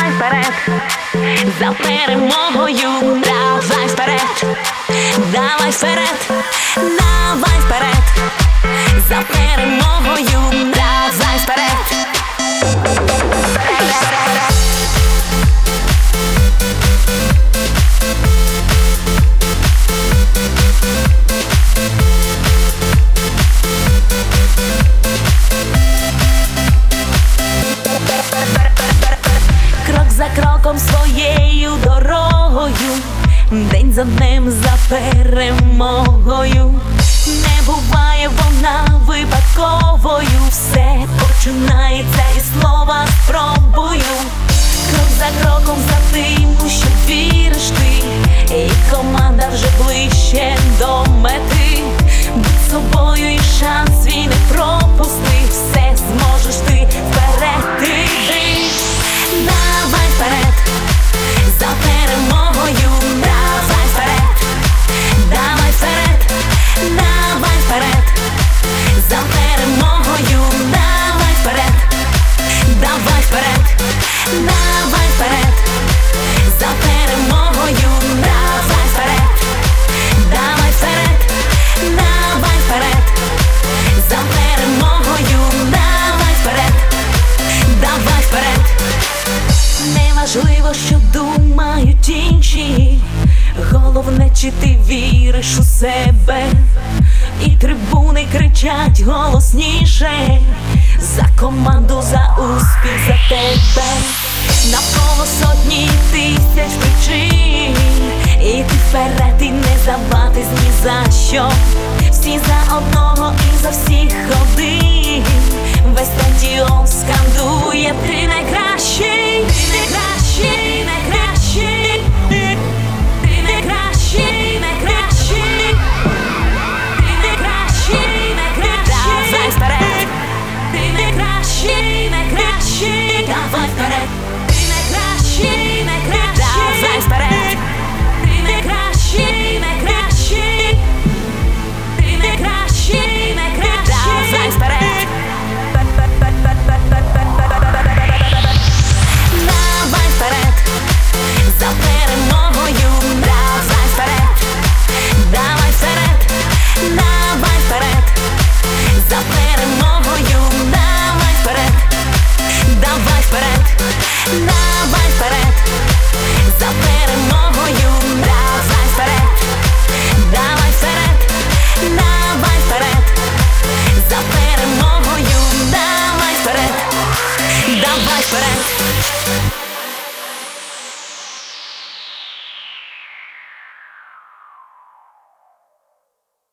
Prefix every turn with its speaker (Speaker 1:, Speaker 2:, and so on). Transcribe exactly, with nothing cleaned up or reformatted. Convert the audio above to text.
Speaker 1: давай вперед, за перемогою, давай вперед, давай вперед, давай вперед, за перемогою, давай вперед. Крок за кроком своєю дорогою, день за днем за перемогою. Не буває вона випадковою, все починається із слова спробую. Крок за кроком за тим, у що віриш ти, і команда вже ближче до мети. Будь собою і шанс свій не пропусти, все зможеш ти, вперед ти йди. Давай вперед, за перемогою, давай вперед, давай вперед, давай вперед, за перемогою, давай вперед, давай вперед, давай вперед, за перемогою, давай вперед, давай вперед, давай вперед, за перемогою, давай вперед, давай вперед. Неважливо, що думають інші, головне, чи ти віриш у себе. І трибуни кричать голосніше за команду, за успіх, за тебе. Навколо сотні тисяч причин, і ти вперед, і не забатись ні за що. Всі за одного і за всіх один, весь стадіон скандує: ти найкращий, ти найкращий, найкращий, ти найкращий, найкращий, ти найкращий, найкращий. Давай вперед, ти найкращий, найкращий, давай вперед, ти найкращий, найкращий, давай вперед, ти найкращий, найкращий, ти найкращий, найкращий, давай вперед. Давай вперед, за перемогою, давай вперед, давай вперед, давай вперед, за перемогою, давай вперед, давай вперед, давай вперед, за перемогою, давай вперед, давай вперед, давай вперед, за перемогою, давай вперед, давай вперед.